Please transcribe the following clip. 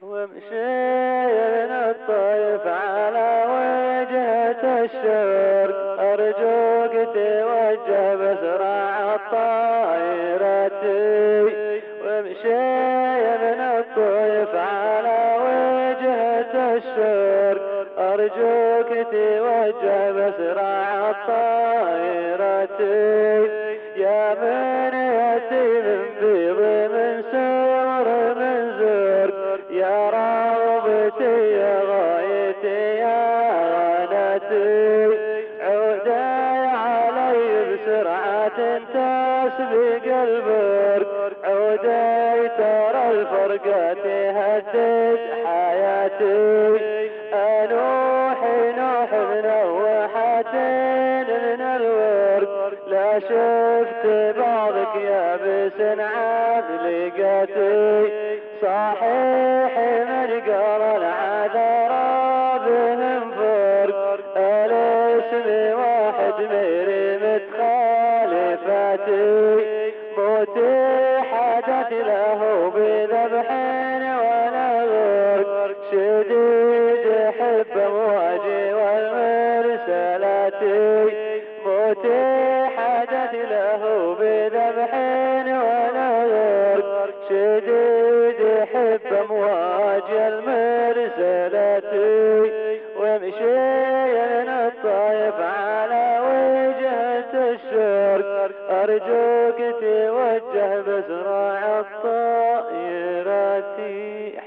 وامشي من الطيف على وجهة الشرق، أرجوك توجه بسرعة طائرتي. وامشي من الطيف على وجهة الشرق، أرجوك توجه بسرعة طائرتي. يا من يأتي من بيض من سور من زرق، يا رغبتي يا غايتي يا غنتي. عودي علي بسرعة تسبق البرق، عودي ترى الفرقة تهدد حياتي. أنوحي نوح منوحة من الورق، لا شفت بعضك يابس عاد لقاتي. صحيح من قال العذرا بهم فرق، الاسم واحد ميري متخالفاتي. موتي حدث له بذبح ولا غرق، شديد حب امواجي والمرسلات. موتي حدث له بذبح ولا غرق، شديد حب امواج المرسلات. وامشي من الطيف على وجهة الشرق، أرجوك توجه بسرعة الطائرات.